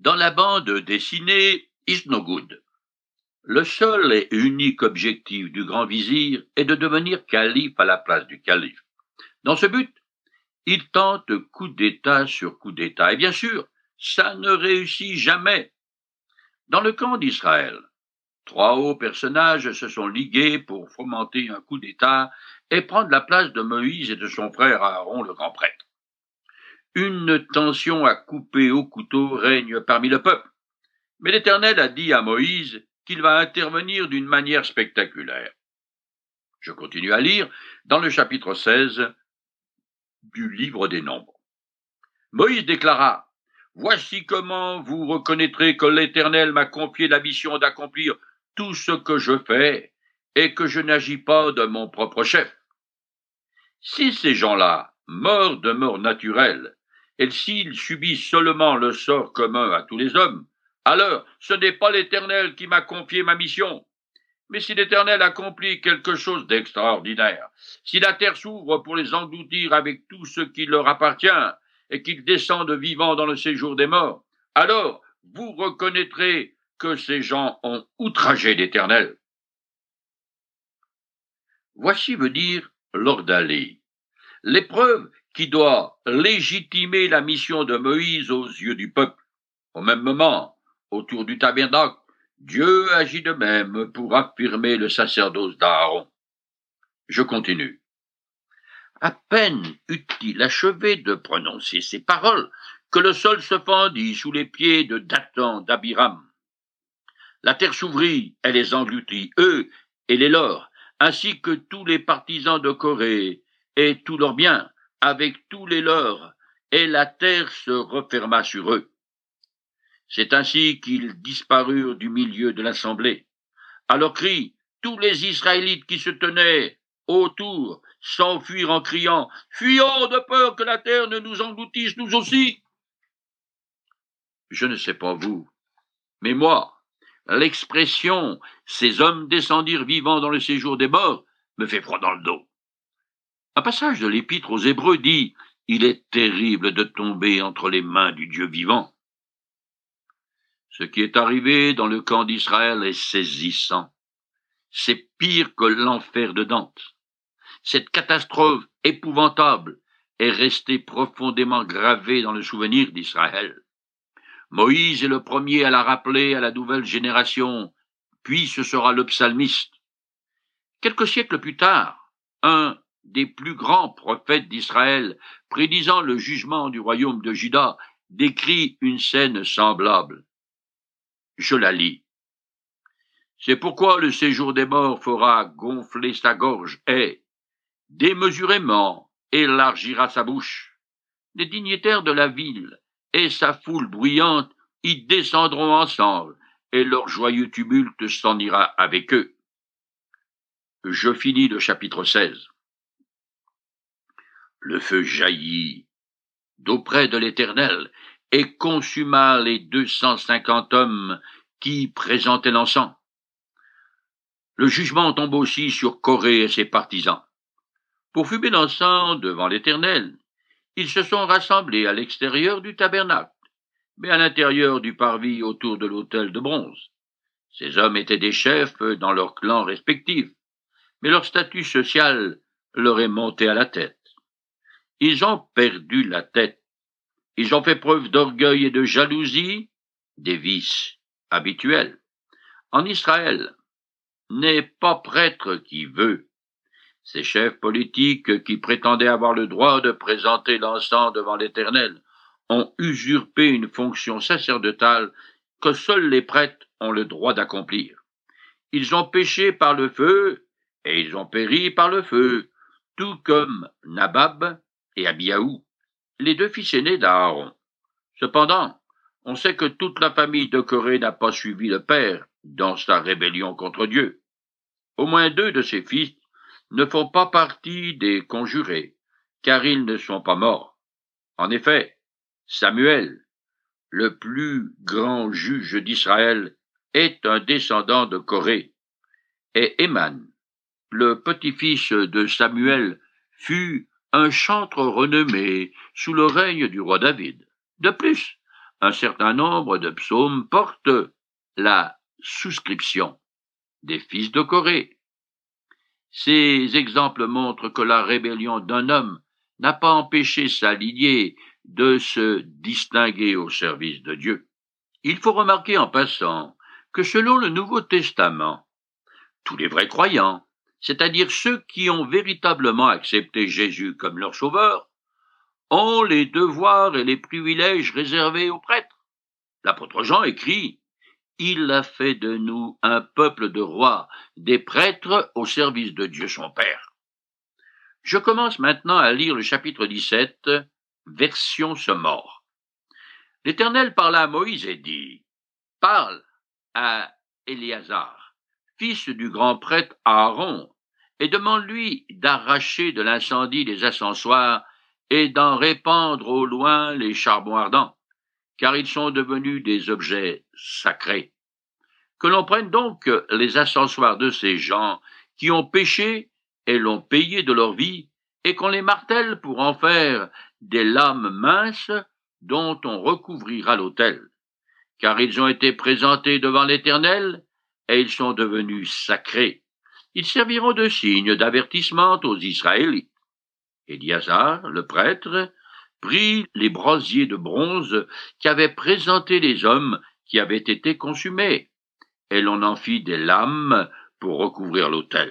Dans la bande dessinée Is No Good, le seul et unique objectif du grand vizir est de devenir calife à la place du calife. Dans ce but, il tente coup d'État sur coup d'État, et bien sûr, ça ne réussit jamais. Dans le camp d'Israël, 3 hauts personnages se sont ligués pour fomenter un coup d'État et prendre la place de Moïse et de son frère Aaron le grand prêtre. Une tension à couper au couteau règne parmi le peuple. Mais l'Éternel a dit à Moïse qu'il va intervenir d'une manière spectaculaire. Je continue à lire dans le chapitre 16 du livre des Nombres. Moïse déclara : « Voici comment vous reconnaîtrez que l'Éternel m'a confié la mission d'accomplir tout ce que je fais et que je n'agis pas de mon propre chef. Si ces gens-là meurent de mort naturelle, et s'ils subissent seulement le sort commun à tous les hommes, alors ce n'est pas l'Éternel qui m'a confié ma mission. Mais si l'Éternel accomplit quelque chose d'extraordinaire, si la terre s'ouvre pour les engloutir avec tout ce qui leur appartient, et qu'ils descendent vivants dans le séjour des morts, alors vous reconnaîtrez que ces gens ont outragé l'Éternel. » Voici veut dire l'ordalie, l'épreuve qui doit légitimer la mission de Moïse aux yeux du peuple. Au même moment, autour du tabernacle, Dieu agit de même pour affirmer le sacerdoce d'Aaron. Je continue. À peine eut-il achevé de prononcer ces paroles que le sol se fendit sous les pieds de Dathan d'Abiram. La terre s'ouvrit, elle les engloutit, eux et les leurs, ainsi que tous les partisans de Corée et tous leurs biens, avec tous les leurs, et la terre se referma sur eux. C'est ainsi qu'ils disparurent du milieu de l'assemblée. À leur cri, tous les Israélites qui se tenaient autour s'enfuirent en criant « Fuyons de peur que la terre ne nous engloutisse nous aussi !» Je ne sais pas vous, mais moi, l'expression « ces hommes descendirent vivants dans le séjour des morts » me fait froid dans le dos. Un passage de l'Épître aux Hébreux dit « Il est terrible de tomber entre les mains du Dieu vivant ». Ce qui est arrivé dans le camp d'Israël est saisissant. C'est pire que l'enfer de Dante. Cette catastrophe épouvantable est restée profondément gravée dans le souvenir d'Israël. Moïse est le premier à la rappeler à la nouvelle génération, puis ce sera le psalmiste. Quelques siècles plus tard, un des plus grands prophètes d'Israël, prédisant le jugement du royaume de Juda, décrit une scène semblable. Je la lis. C'est pourquoi le séjour des morts fera gonfler sa gorge et, démesurément, élargira sa bouche. Les dignitaires de la ville et sa foule bruyante y descendront ensemble, et leur joyeux tumulte s'en ira avec eux. Je finis le chapitre 16. Le feu jaillit d'auprès de l'Éternel et consuma les 250 hommes qui présentaient l'encens. Le jugement tombe aussi sur Corée et ses partisans. Pour fumer l'encens devant l'Éternel, ils se sont rassemblés à l'extérieur du tabernacle, mais à l'intérieur du parvis autour de l'autel de bronze. Ces hommes étaient des chefs dans leurs clans respectifs, mais leur statut social leur est monté à la tête. Ils ont perdu la tête. Ils ont fait preuve d'orgueil et de jalousie, des vices habituels. En Israël, n'est pas prêtre qui veut. Ces chefs politiques qui prétendaient avoir le droit de présenter l'encens devant l'Éternel ont usurpé une fonction sacerdotale que seuls les prêtres ont le droit d'accomplir. Ils ont péché par le feu et ils ont péri par le feu, tout comme Nabab et Abiaou, les 2 fils aînés d'Aaron. Cependant, on sait que toute la famille de Corée n'a pas suivi le père dans sa rébellion contre Dieu. Au moins 2 de ses fils ne font pas partie des conjurés, car ils ne sont pas morts. En effet, Samuel, le plus grand juge d'Israël, est un descendant de Corée, et Éman, le petit-fils de Samuel, fut un chantre renommé sous le règne du roi David. De plus, un certain nombre de psaumes portent la souscription des fils de Corée. Ces exemples montrent que la rébellion d'un homme n'a pas empêché sa lignée de se distinguer au service de Dieu. Il faut remarquer en passant que selon le Nouveau Testament, tous les vrais croyants, c'est-à-dire ceux qui ont véritablement accepté Jésus comme leur sauveur, ont les devoirs et les privilèges réservés aux prêtres. L'apôtre Jean écrit « Il a fait de nous un peuple de rois, des prêtres au service de Dieu son Père ». Je commence maintenant à lire le chapitre 17, version Semor. L'Éternel parla à Moïse et dit « Parle à Éléazar, fils du grand prêtre Aaron, et demande-lui d'arracher de l'incendie les ascensoirs et d'en répandre au loin les charbons ardents, car ils sont devenus des objets sacrés. Que l'on prenne donc les ascensoirs de ces gens qui ont péché et l'ont payé de leur vie, et qu'on les martèle pour en faire des lames minces dont on recouvrira l'autel, car ils ont été présentés devant l'Éternel, et ils sont devenus sacrés. Ils serviront de signe d'avertissement aux Israélites. Éléazar, le prêtre, prit les brasiers de bronze qu'avaient présentés les hommes qui avaient été consumés, et l'on en fit des lames pour recouvrir l'autel.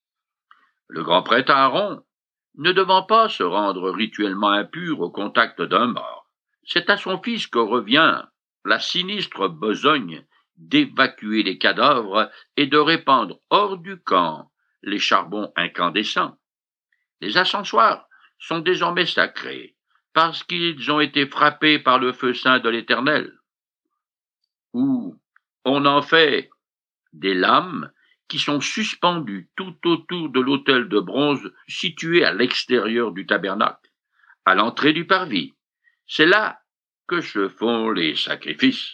Le grand prêtre Aaron, ne devant pas se rendre rituellement impur au contact d'un mort, c'est à son fils que revient la sinistre besogne d'évacuer les cadavres et de répandre hors du camp les charbons incandescents. Les ascensoirs sont désormais sacrés, parce qu'ils ont été frappés par le feu saint de l'Éternel. Ou on en fait des lames qui sont suspendues tout autour de l'autel de bronze situé à l'extérieur du tabernacle, à l'entrée du parvis. C'est là que se font les sacrifices.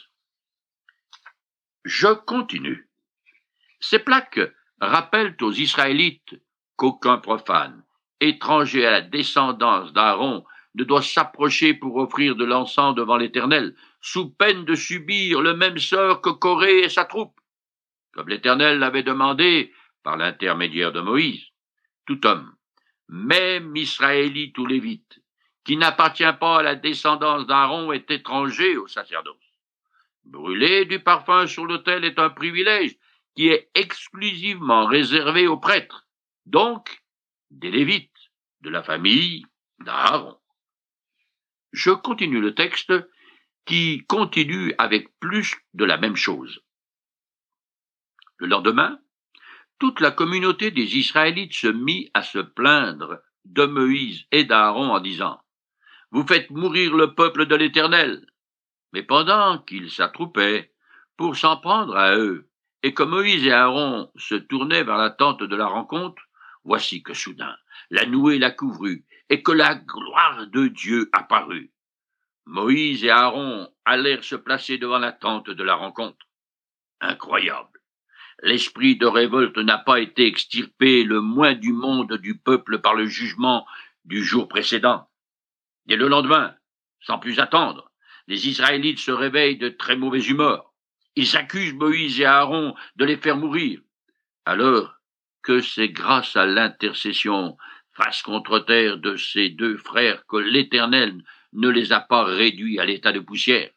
Je continue. Ces plaques rappellent aux Israélites qu'aucun profane, étranger à la descendance d'Aaron, ne doit s'approcher pour offrir de l'encens devant l'Éternel, sous peine de subir le même sort que Corée et sa troupe, comme l'Éternel l'avait demandé par l'intermédiaire de Moïse. Tout homme, même Israélite ou Lévite, qui n'appartient pas à la descendance d'Aaron est étranger au sacerdoce. Brûler du parfum sur l'autel est un privilège qui est exclusivement réservé aux prêtres, donc des Lévites, de la famille d'Aaron. Je continue le texte qui continue avec plus de la même chose. Le lendemain, toute la communauté des Israélites se mit à se plaindre de Moïse et d'Aaron en disant « Vous faites mourir le peuple de l'Éternel ». Mais pendant qu'ils s'attroupaient pour s'en prendre à eux, et que Moïse et Aaron se tournaient vers la tente de la rencontre, voici que soudain la nuée la couvrit, et que la gloire de Dieu apparut. Moïse et Aaron allèrent se placer devant la tente de la rencontre. Incroyable! L'esprit de révolte n'a pas été extirpé le moins du monde du peuple par le jugement du jour précédent. Dès le lendemain, sans plus attendre, les Israélites se réveillent de très mauvaise humeur. Ils accusent Moïse et Aaron de les faire mourir. Alors que c'est grâce à l'intercession face contre terre de ces deux frères que l'Éternel ne les a pas réduits à l'état de poussière.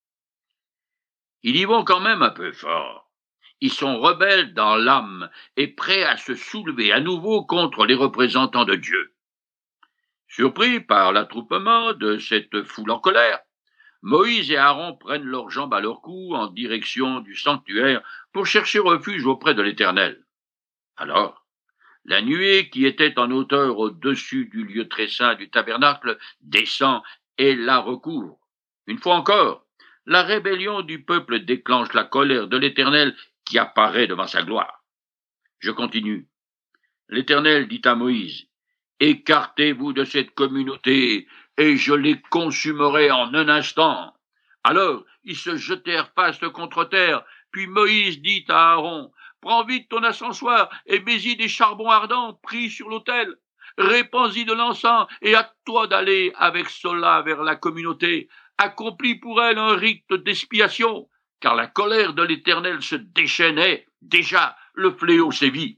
Ils y vont quand même un peu fort. Ils sont rebelles dans l'âme et prêts à se soulever à nouveau contre les représentants de Dieu. Surpris par l'attroupement de cette foule en colère, Moïse et Aaron prennent leurs jambes à leur cou en direction du sanctuaire pour chercher refuge auprès de l'Éternel. Alors, la nuée qui était en hauteur au-dessus du lieu très saint du tabernacle descend et la recouvre. Une fois encore, la rébellion du peuple déclenche la colère de l'Éternel qui apparaît devant sa gloire. Je continue. L'Éternel dit à Moïse, « Écartez-vous de cette communauté, et je les consumerai en un instant. » Alors ils se jetèrent face contre terre, puis Moïse dit à Aaron, « Prends vite ton ascensoir et mets-y des charbons ardents pris sur l'autel. Répands-y de l'encens et hâte-toi d'aller avec cela vers la communauté, accomplit pour elle un rite d'expiation, car la colère de l'Éternel se déchaînait, déjà le fléau sévit.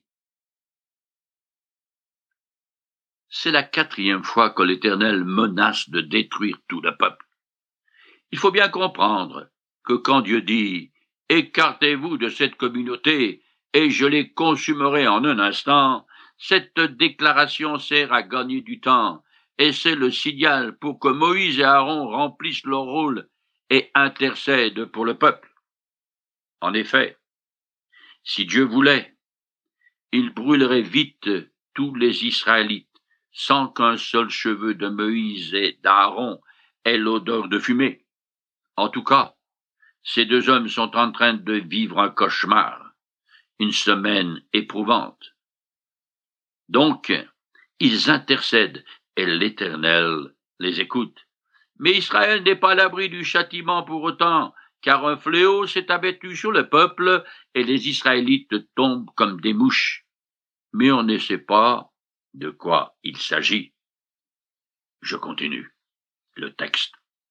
C'est la 4e fois que l'Éternel menace de détruire tout le peuple. Il faut bien comprendre que quand Dieu dit « Écartez-vous de cette communauté et je les consumerai en un instant », cette déclaration sert à gagner du temps et c'est le signal pour que Moïse et Aaron remplissent leur rôle et intercèdent pour le peuple. En effet, si Dieu voulait, il brûlerait vite tous les Israélites sans qu'un seul cheveu de Moïse et d'Aaron ait l'odeur de fumée. En tout cas, ces 2 hommes sont en train de vivre un cauchemar, une semaine éprouvante. Donc, ils intercèdent et l'Éternel les écoute. Mais Israël n'est pas à l'abri du châtiment pour autant, car un fléau s'est abattu sur le peuple et les Israélites tombent comme des mouches. Mais on ne sait pas de quoi il s'agit. Je continue le texte.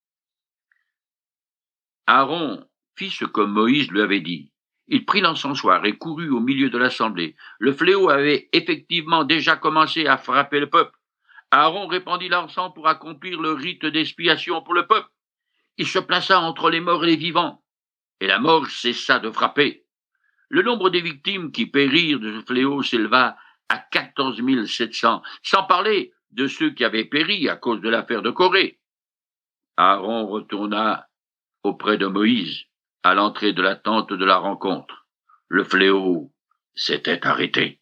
Aaron fit ce que Moïse lui avait dit. Il prit l'encensoir et courut au milieu de l'assemblée. Le fléau avait effectivement déjà commencé à frapper le peuple. Aaron répandit l'encens pour accomplir le rite d'expiation pour le peuple. Il se plaça entre les morts et les vivants, et la mort cessa de frapper. Le nombre des victimes qui périrent de ce fléau s'éleva à 14 700, sans parler de ceux qui avaient péri à cause de l'affaire de Corée. Aaron retourna auprès de Moïse, à l'entrée de la tente de la rencontre. Le fléau s'était arrêté.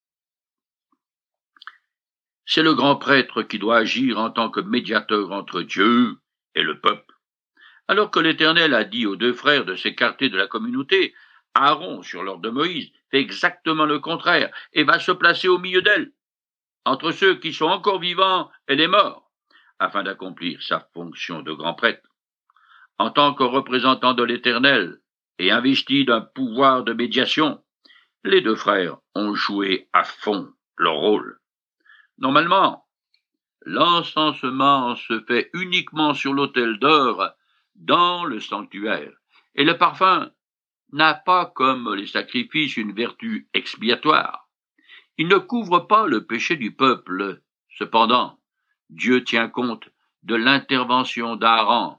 C'est le grand prêtre qui doit agir en tant que médiateur entre Dieu et le peuple. Alors que l'Éternel a dit aux 2 frères de s'écarter de la communauté, Aaron, sur l'ordre de Moïse, fait exactement le contraire et va se placer au milieu d'elle, entre ceux qui sont encore vivants et les morts, afin d'accomplir sa fonction de grand prêtre. En tant que représentant de l'Éternel et investi d'un pouvoir de médiation, les 2 frères ont joué à fond leur rôle. Normalement, l'encensement se fait uniquement sur l'autel d'or dans le sanctuaire, et le parfum n'a pas, comme les sacrifices, une vertu expiatoire. Il ne couvre pas le péché du peuple. Cependant, Dieu tient compte de l'intervention d'Aaron,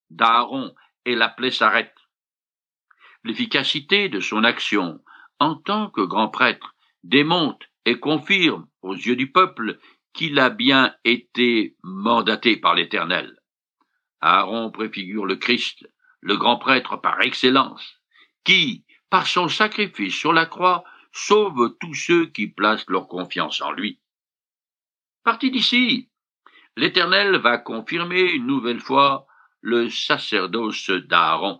et la plaie s'arrête. L'efficacité de son action en tant que grand prêtre démontre et confirme aux yeux du peuple qu'il a bien été mandaté par l'Éternel. Aaron préfigure le Christ, le grand prêtre par excellence, qui, par son sacrifice sur la croix, sauve tous ceux qui placent leur confiance en lui. Parti d'ici, l'Éternel va confirmer une nouvelle fois le sacerdoce d'Aaron.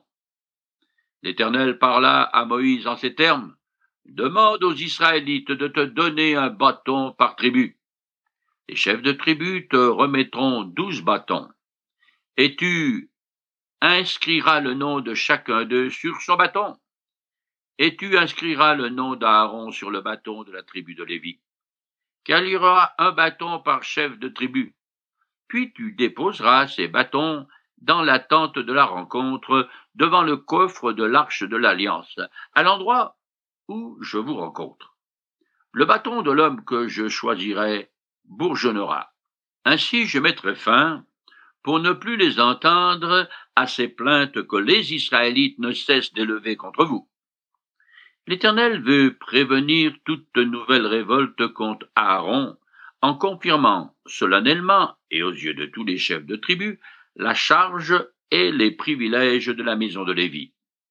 L'Éternel parla à Moïse en ces termes: « Demande aux Israélites de te donner un bâton par tribu. Les chefs de tribu te remettront 12 bâtons, et tu inscriras le nom de chacun d'eux sur son bâton, et tu inscriras le nom d'Aaron sur le bâton de la tribu de Lévi, car il y aura un bâton par chef de tribu. Puis tu déposeras ces bâtons dans la tente de la rencontre, devant le coffre de l'arche de l'Alliance, à l'endroit où je vous rencontre. Le bâton de l'homme que je choisirai bourgeonnera. Ainsi je mettrai fin, pour ne plus les entendre, à ces plaintes que les Israélites ne cessent d'élever contre vous. » L'Éternel veut prévenir toute nouvelle révolte contre Aaron, en confirmant solennellement, et aux yeux de tous les chefs de tribu, la charge et les privilèges de la maison de Lévi.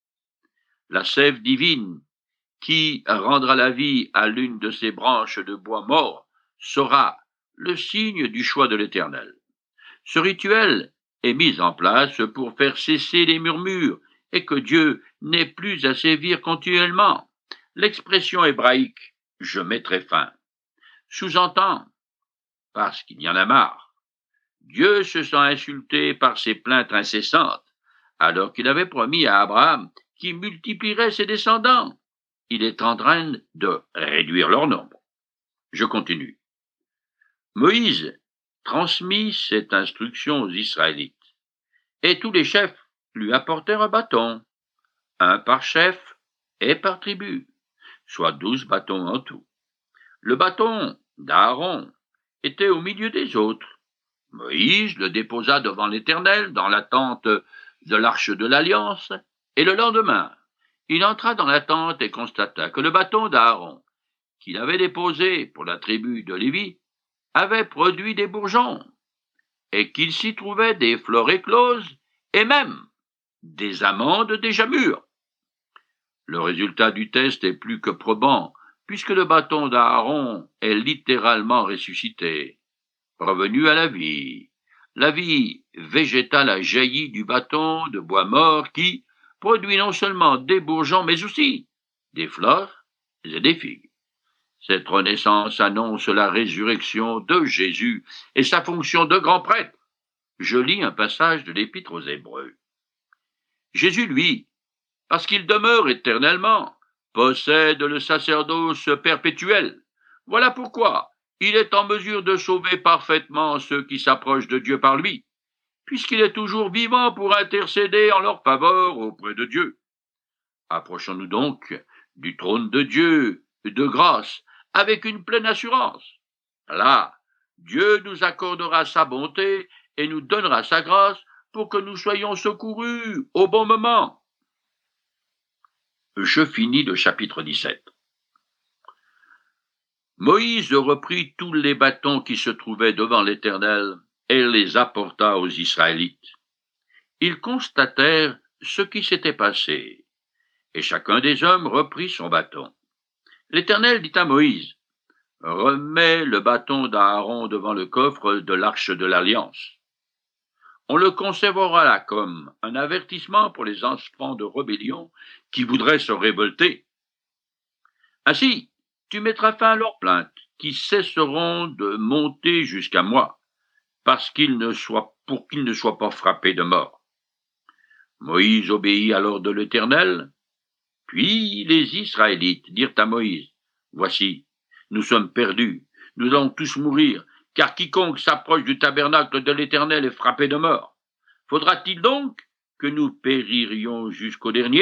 La sève divine, qui rendra la vie à l'une de ces branches de bois mort, sera le signe du choix de l'Éternel. Ce rituel est mis en place pour faire cesser les murmures et que Dieu n'ait plus à sévir continuellement. L'expression hébraïque « je mettrai fin » sous-entend, parce qu'il y en a marre, Dieu se sent insulté par ses plaintes incessantes, alors qu'il avait promis à Abraham qu'il multiplierait ses descendants. Il est en train de réduire leur nombre. Je continue. Moïse transmit cette instruction aux Israélites, Et tous les chefs lui apportèrent un bâton, un par chef et par tribu, soit 12 bâtons en tout. Le bâton d'Aaron était au milieu des autres. Moïse le déposa devant l'Éternel dans la tente de l'arche de l'Alliance, et le lendemain, il entra dans la tente et constata que le bâton d'Aaron, qu'il avait déposé pour la tribu de Lévi, avait produit des bourgeons, et qu'il s'y trouvait des fleurs écloses, et même des amandes déjà mûres. Le résultat du test est plus que probant, puisque le bâton d'Aaron est littéralement ressuscité, revenu à la vie. La vie végétale a jailli du bâton de bois mort qui produit non seulement des bourgeons, mais aussi des fleurs et des figues. Cette renaissance annonce la résurrection de Jésus et sa fonction de grand prêtre. Je lis un passage de l'Épître aux Hébreux. Jésus, lui, parce qu'il demeure éternellement, possède le sacerdoce perpétuel. Voilà pourquoi il est en mesure de sauver parfaitement ceux qui s'approchent de Dieu par lui, puisqu'il est toujours vivant pour intercéder en leur faveur auprès de Dieu. Approchons-nous donc du trône de Dieu de grâce avec une pleine assurance. Là, Dieu nous accordera sa bonté et nous donnera sa grâce pour que nous soyons secourus au bon moment. Je finis le chapitre 17. Moïse reprit tous les bâtons qui se trouvaient devant l'Éternel et les apporta aux Israélites. Ils constatèrent ce qui s'était passé, et chacun des hommes reprit son bâton. L'Éternel dit à Moïse, « Remets le bâton d'Aaron devant le coffre de l'arche de l'Alliance. On le conservera là comme un avertissement pour les enfants de rébellion qui voudraient se révolter. Ainsi, tu mettras fin à leurs plaintes, qui cesseront de monter jusqu'à moi, pour qu'ils ne soient pas frappés de mort. » Moïse obéit alors de l'Éternel. Puis les Israélites dirent à Moïse, « Voici, nous sommes perdus, nous allons tous mourir, car quiconque s'approche du tabernacle de l'Éternel est frappé de mort. Faudra-t-il donc que nous péririons jusqu'au dernier ?»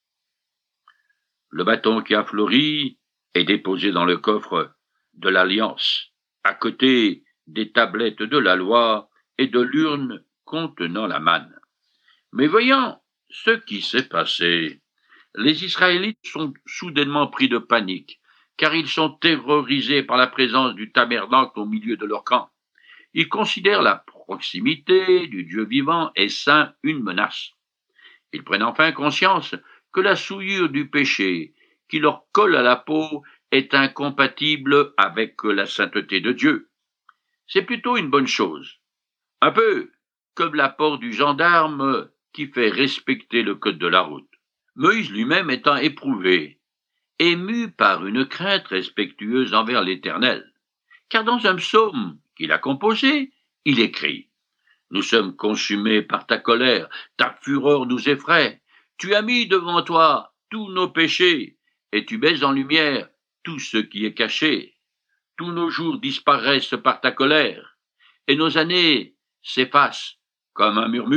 Le bâton qui a fleuri est déposé dans le coffre de l'Alliance, à côté des tablettes de la loi et de l'urne contenant la manne. Mais voyant ce qui s'est passé, les Israélites sont soudainement pris de panique, car ils sont terrorisés par la présence du tabernacle au milieu de leur camp. Ils considèrent la proximité du Dieu vivant et saint une menace. Ils prennent enfin conscience que la souillure du péché qui leur colle à la peau est incompatible avec la sainteté de Dieu. C'est plutôt une bonne chose, un peu comme l'apport du gendarme qui fait respecter le code de la route. Moïse lui-même étant éprouvé, ému par une crainte respectueuse envers l'Éternel, car dans un psaume qu'il a composé, il écrit « Nous sommes consumés par ta colère, ta fureur nous effraie, tu as mis devant toi tous nos péchés, et tu mets en lumière tout ce qui est caché. Tous nos jours disparaissent par ta colère, et nos années s'effacent comme un murmure. »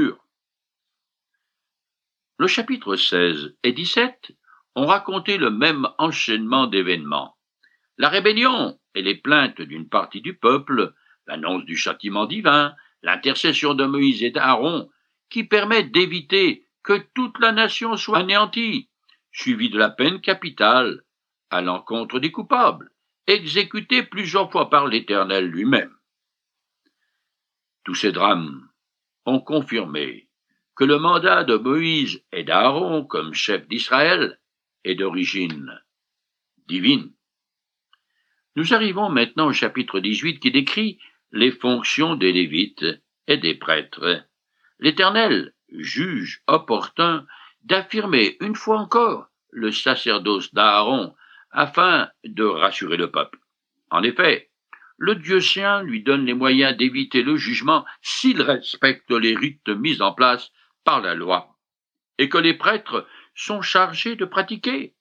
Le chapitre 16 et 17 ont raconté le même enchaînement d'événements. La rébellion et les plaintes d'une partie du peuple, l'annonce du châtiment divin, l'intercession de Moïse et d'Aaron, qui permettent d'éviter que toute la nation soit anéantie, suivie de la peine capitale à l'encontre des coupables, exécutée plusieurs fois par l'Éternel lui-même. Tous ces drames ont confirmé que le mandat de Moïse et d'Aaron comme chef d'Israël est d'origine divine. Nous arrivons maintenant au chapitre 18 qui décrit les fonctions des Lévites et des prêtres. L'Éternel juge opportun d'affirmer une fois encore le sacerdoce d'Aaron afin de rassurer le peuple. En effet, le Dieu saint lui donne les moyens d'éviter le jugement s'il respecte les rites mis en place par la loi et que les prêtres sont chargés de pratiquer.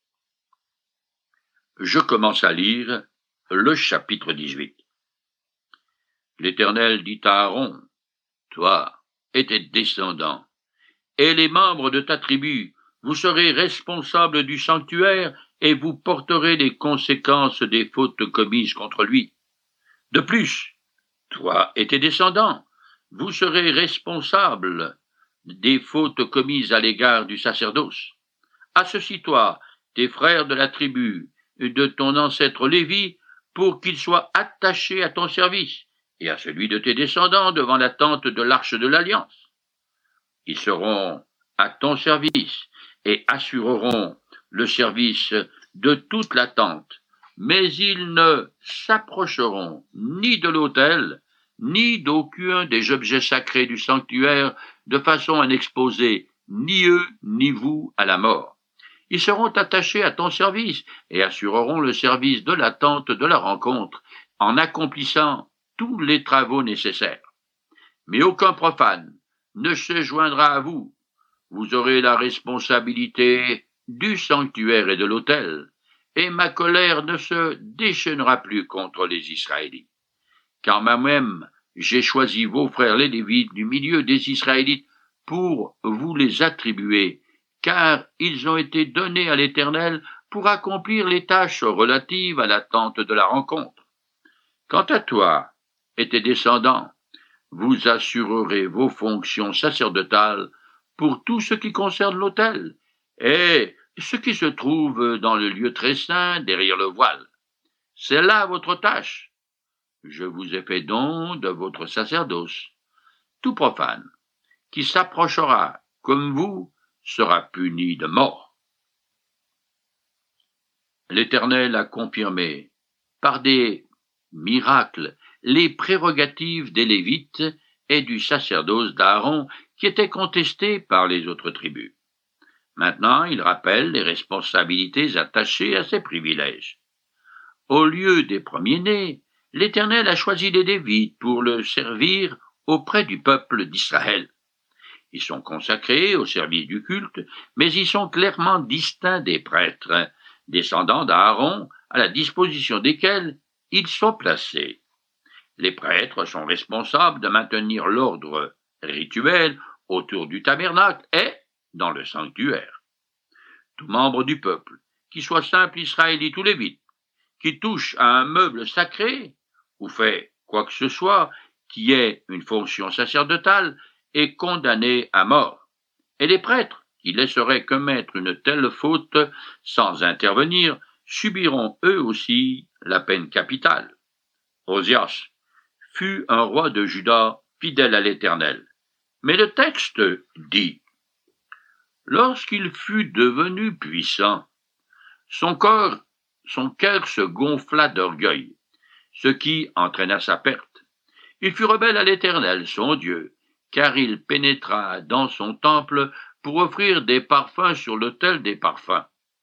Je commence à lire le chapitre 18. L'Éternel dit à Aaron, « Toi, et tes descendants, et les membres de ta tribu, vous serez responsables du sanctuaire et vous porterez les conséquences des fautes commises contre lui. De plus, toi et tes descendants, vous serez responsables des fautes commises à l'égard du sacerdoce. Associe-toi, tes frères de la tribu de ton ancêtre Lévi, pour qu'ils soient attachés à ton service et à celui de tes descendants devant la tente de l'arche de l'Alliance. Ils seront à ton service et assureront le service de toute la tente, mais ils ne s'approcheront ni de l'autel, ni d'aucun des objets sacrés du sanctuaire, de façon à n'exposer ni eux ni vous à la mort. Ils seront attachés à ton service et assureront le service de la tente de la rencontre, en accomplissant tous les travaux nécessaires. Mais aucun profane ne se joindra à vous. Vous aurez la responsabilité du sanctuaire et de l'autel, et ma colère ne se déchaînera plus contre les Israélites. Car moi-même, j'ai choisi vos frères les Lévites du milieu des Israélites pour vous les attribuer, car ils ont été donnés à l'Éternel pour accomplir les tâches relatives à la tente de la rencontre. Quant à toi et tes descendants, vous assurerez vos fonctions sacerdotales pour tout ce qui concerne l'autel, et ce qui se trouve dans le lieu très saint derrière le voile. C'est là votre tâche. Je vous ai fait don de votre sacerdoce. Tout profane qui s'approchera comme vous sera puni de mort. L'Éternel a confirmé par des miracles les prérogatives des Lévites et du sacerdoce d'Aaron qui étaient contestées par les autres tribus. Maintenant, il rappelle les responsabilités attachées à ces privilèges. Au lieu des premiers-nés, l'Éternel a choisi les Lévites pour le servir auprès du peuple d'Israël. Ils sont consacrés au service du culte, mais ils sont clairement distincts des prêtres, descendants d'Aaron, à la disposition desquels ils sont placés. Les prêtres sont responsables de maintenir l'ordre rituel autour du tabernacle et dans le sanctuaire. Tout membre du peuple, qu'il soit simple israélite ou lévite, qui touche à un meuble sacré ou fait quoi que ce soit qui ait une fonction sacerdotale, est condamné à mort. Et les prêtres, qui laisseraient commettre une telle faute sans intervenir, subiront eux aussi la peine capitale. Osias fut un roi de Juda fidèle à l'Éternel. Mais le texte dit, « Lorsqu'il fut devenu puissant, son cœur se gonfla d'orgueil, ce qui entraîna sa perte. Il fut rebelle à l'Éternel, son Dieu, car il pénétra dans son temple pour offrir des parfums sur l'autel des parfums.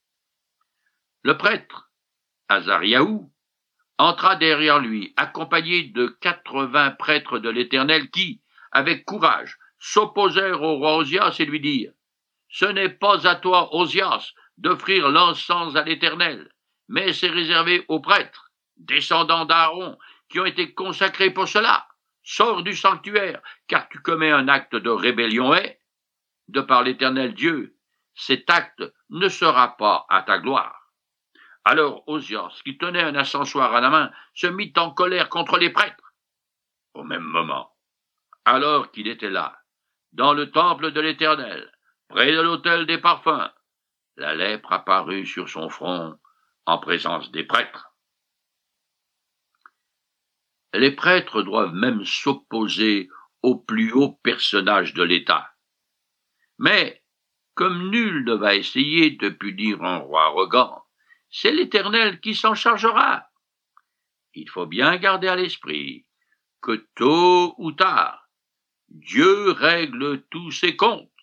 Le prêtre, Azariahu, entra derrière lui, accompagné de 80 prêtres de l'Éternel qui, avec courage, s'opposèrent au roi Osias et lui dirent, « Ce n'est pas à toi, Osias, d'offrir l'encens à l'Éternel, mais c'est réservé aux prêtres, descendants d'Aaron, qui ont été consacrés pour cela. Sors du sanctuaire, car tu commets un acte de rébellion et, de par l'Éternel Dieu, cet acte ne sera pas à ta gloire. » Alors Osias, qui tenait un ascensoir à la main, se mit en colère contre les prêtres. Au même moment, alors qu'il était là, dans le temple de l'Éternel, près de l'autel des parfums, la lèpre apparut sur son front en présence des prêtres. Les prêtres doivent même s'opposer au plus haut personnage de l'État. Mais, comme nul ne va essayer de punir un roi arrogant, c'est l'Éternel qui s'en chargera. Il faut bien garder à l'esprit que tôt ou tard, Dieu règle tous ses comptes.